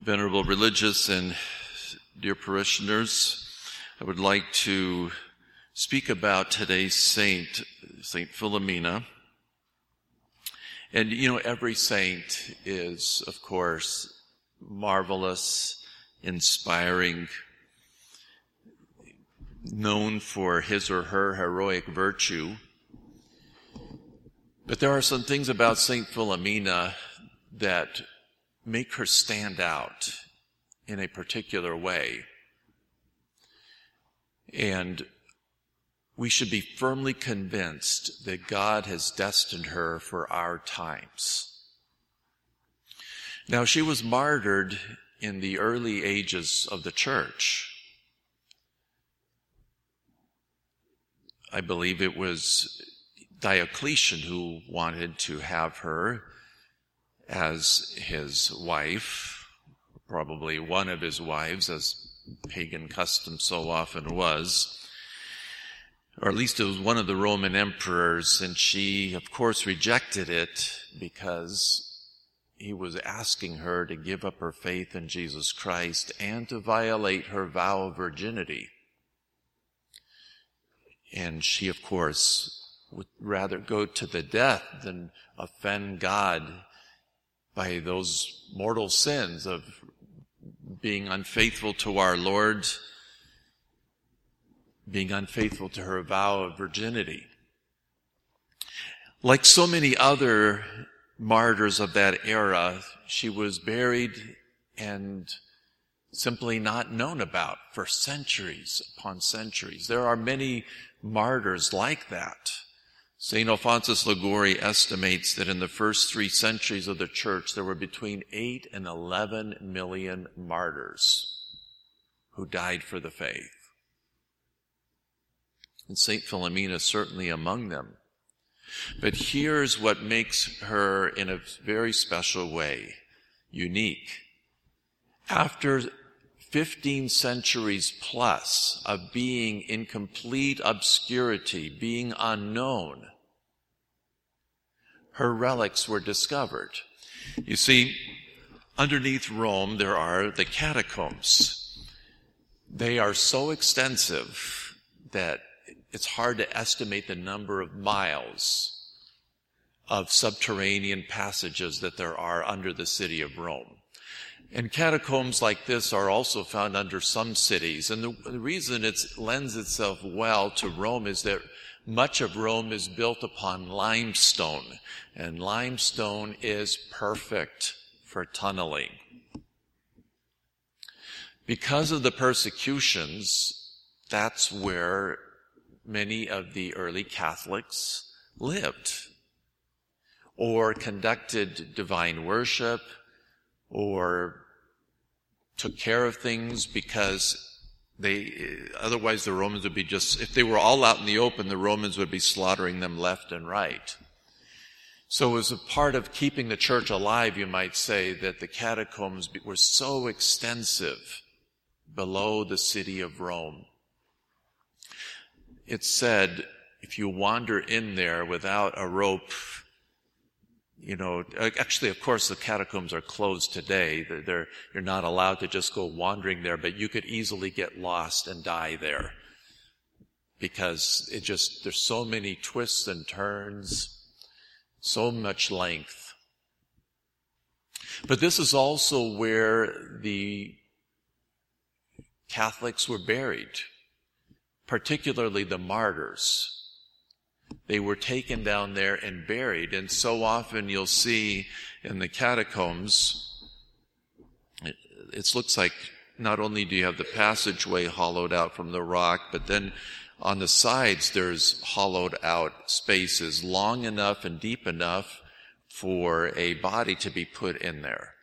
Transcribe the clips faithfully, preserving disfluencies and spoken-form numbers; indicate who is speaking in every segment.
Speaker 1: Venerable religious and dear parishioners, I would like to speak about today's saint, Saint Philomena. And, you know, every saint is, of course, marvelous, inspiring, known for his or her heroic virtue. But there are some things about Saint Philomena that make her stand out in a particular way. And we should be firmly convinced that God has destined her for our times. Now, she was martyred in the early ages of the church. I believe it was Diocletian who wanted to have her as his wife, probably one of his wives, as pagan custom so often was. Or at least it was one of the Roman emperors, and she, of course, rejected it because he was asking her to give up her faith in Jesus Christ and to violate her vow of virginity. And she, of course, would rather go to the death than offend God by those mortal sins of being unfaithful to our Lord, being unfaithful to her vow of virginity. Like so many other martyrs of that era, she was buried and simply not known about for centuries upon centuries. There are many martyrs like that. Saint Alphonsus Liguori estimates that in the first three centuries of the church, there were between eight and eleven million martyrs who died for the faith. And Saint Philomena is certainly among them. But here's what makes her, in a very special way, unique. After fifteen centuries plus of being in complete obscurity, being unknown, her relics were discovered. You see, underneath Rome, there are the catacombs. They are so extensive that it's hard to estimate the number of miles of subterranean passages that there are under the city of Rome. And catacombs like this are also found under some cities. And the, the reason it lends itself well to Rome is that much of Rome is built upon limestone. And limestone is perfect for tunneling. Because of the persecutions, that's where many of the early Catholics lived, or conducted divine worship, or took care of things, because they, otherwise the Romans would be just, if they were all out in the open, the Romans would be slaughtering them left and right. So it was a part of keeping the church alive, you might say, that the catacombs were so extensive below the city of Rome. It's said, if you wander in there without a rope, you know, actually, of course, the catacombs are closed today. They're, they're, you're not allowed to just go wandering there, but you could easily get lost and die there. Because it just, there's so many twists and turns, so much length. But this is also where the Catholics were buried, particularly the martyrs. They were taken down there and buried. And so often you'll see in the catacombs, it, it looks like not only do you have the passageway hollowed out from the rock, but then on the sides there's hollowed out spaces long enough and deep enough for a body to be put in there.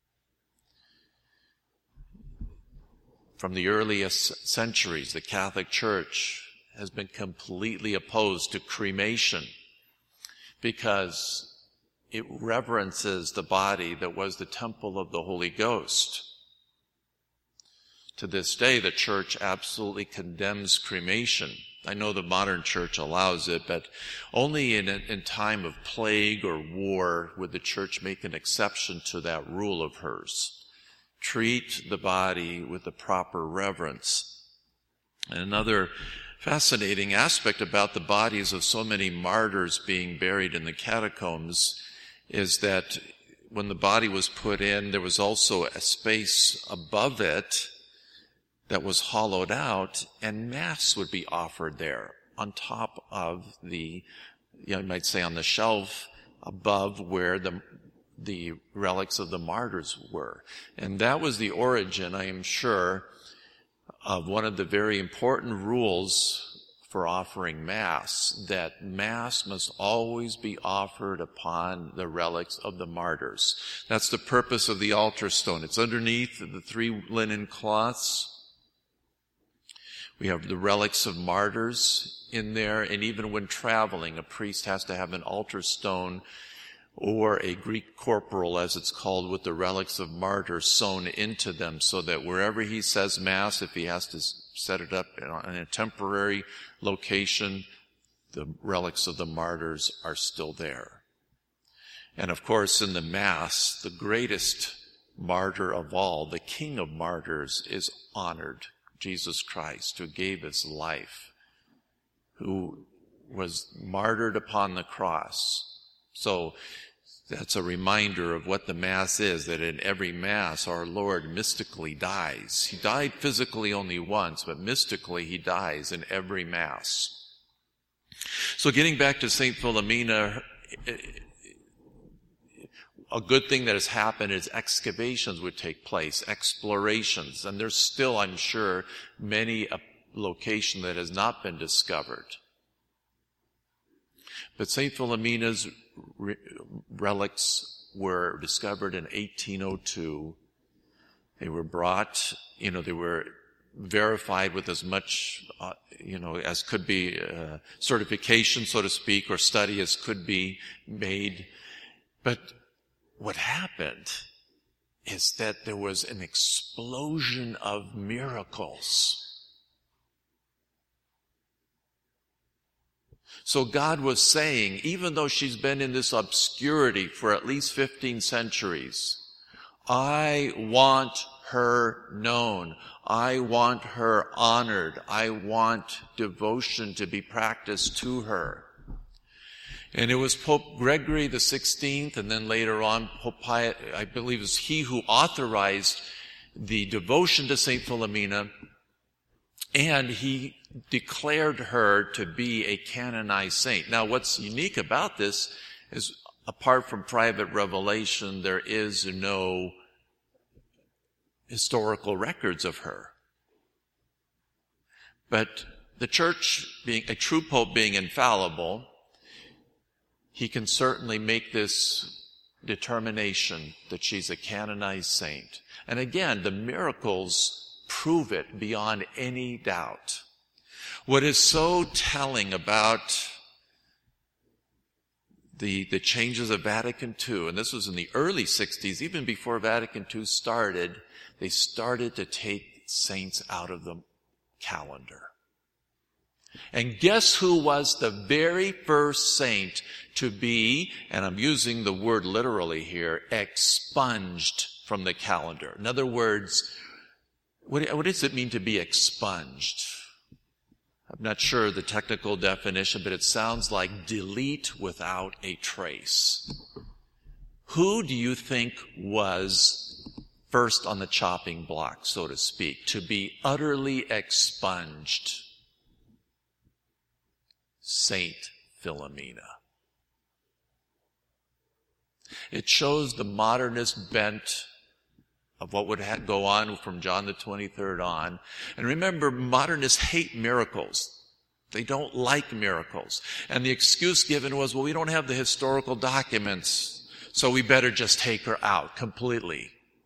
Speaker 1: From the earliest centuries, the Catholic Church has been completely opposed to cremation because it reverences the body that was the temple of the Holy Ghost. To this day, the church absolutely condemns cremation. I know the modern church allows it, but only in, in time of plague or war would the church make an exception to that rule of hers. treat the body with the proper reverence. And another fascinating aspect about the bodies of so many martyrs being buried in the catacombs is that when the body was put in, there was also a space above it that was hollowed out, and mass would be offered there on top of the, you know, you might say on the shelf above where the the relics of the martyrs were. And that was the origin, I am sure, of one of the very important rules for offering Mass, that Mass must always be offered upon the relics of the martyrs. That's the purpose of the altar stone. It's underneath the three linen cloths. We have the relics of martyrs in there, and even when traveling, a priest has to have an altar stone or a Greek corporal, as it's called, with the relics of martyrs sewn into them, so that wherever he says Mass, if he has to set it up in a temporary location, the relics of the martyrs are still there. And of course, in the Mass, the greatest martyr of all, the King of martyrs, is honored, Jesus Christ, who gave his life, who was martyred upon the cross. So that's a reminder of what the Mass is, that in every Mass our Lord mystically dies. He died physically only once, but mystically he dies in every Mass. So getting back to Saint Philomena, a good thing that has happened is excavations would take place, explorations, and there's still, I'm sure, many a location that has not been discovered. But Saint Philomena's re- relics were discovered in eighteen oh two. They were brought, you know, they were verified with as much, uh, you know, as could be uh, certification, so to speak, or study as could be made. But what happened is that there was an explosion of miracles. So God was saying, even though she's been in this obscurity for at least fifteen centuries, I want her known. I want her honored. I want devotion to be practiced to her. And it was Pope Gregory the sixteenth, and then later on, Pope Pius, I believe it was he who authorized the devotion to Saint Philomena, and he declared her to be a canonized saint. Now, what's unique about this is, apart from private revelation, there is no historical records of her. But the Church, being a true pope, being infallible, he can certainly make this determination that she's a canonized saint. And again, the miracles prove it beyond any doubt. What is so telling about the, the changes of Vatican Two, and this was in the early sixties, even before Vatican Two started, they started to take saints out of the calendar. And guess who was the very first saint to be, and I'm using the word literally here, expunged from the calendar? In other words, what, what does it mean to be expunged? I'm not sure the technical definition, but it sounds like delete without a trace. Who do you think was first on the chopping block, so to speak, to be utterly expunged? Saint Philomena. It shows the modernist bent of what would ha- go on from John the twenty-third on. And remember, modernists hate miracles. They don't like miracles. And the excuse given was, well, we don't have the historical documents, so we better just take her out completely.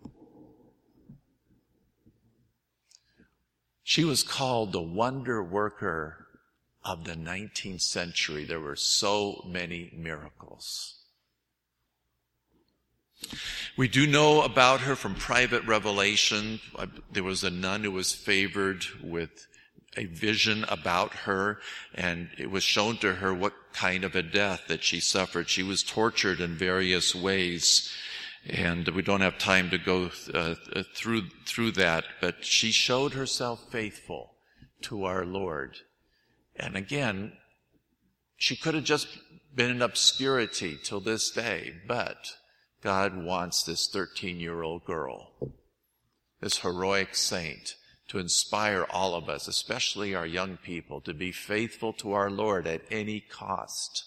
Speaker 1: She was called the wonder worker of the nineteenth century. There were so many miracles. We do know about her from private revelation. There was a nun who was favored with a vision about her, and it was shown to her what kind of a death that she suffered. She was tortured in various ways, And we don't have time to go uh, through through that, but she showed herself faithful to our Lord. And again, she could have just been in obscurity till this day, but God wants this thirteen-year-old girl, this heroic saint, to inspire all of us, especially our young people, to be faithful to our Lord at any cost.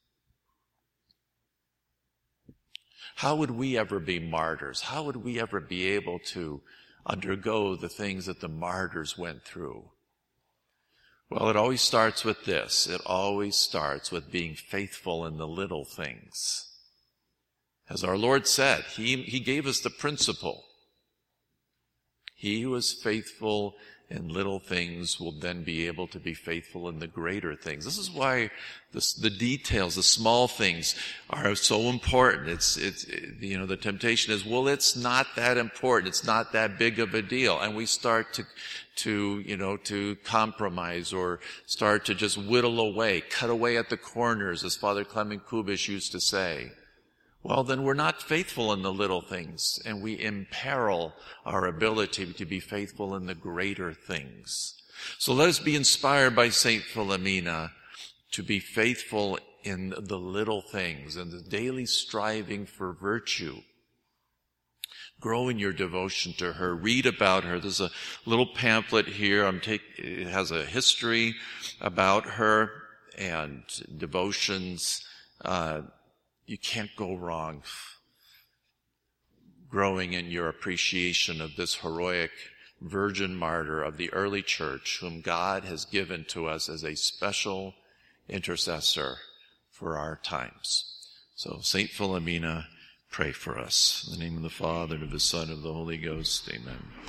Speaker 1: How would we ever be martyrs? How would we ever be able to undergo the things that the martyrs went through? Well, it always starts with this. It always starts with being faithful in the little things. As our Lord said, He, he gave us the principle. He who is faithful in little things will then be able to be faithful in the greater things. This is why this, the details, the small things are so important. It's, it's, you know, the temptation is, well, it's not that important. It's not that big of a deal. And we start to, to, you know, to compromise or start to just whittle away, cut away at the corners, as Father Clement Kubish used to say. Well, then we're not faithful in the little things, and we imperil our ability to be faithful in the greater things. So let us be inspired by Saint Philomena to be faithful in the little things and the daily striving for virtue. Grow in your devotion to her. Read about her. There's a little pamphlet here. I'm take, it has a history about her and devotions. Uh, You can't go wrong growing in your appreciation of this heroic virgin martyr of the early church, whom God has given to us as a special intercessor for our times. So, Saint Philomena, pray for us. In the name of the Father, and of the Son, and of the Holy Ghost, amen.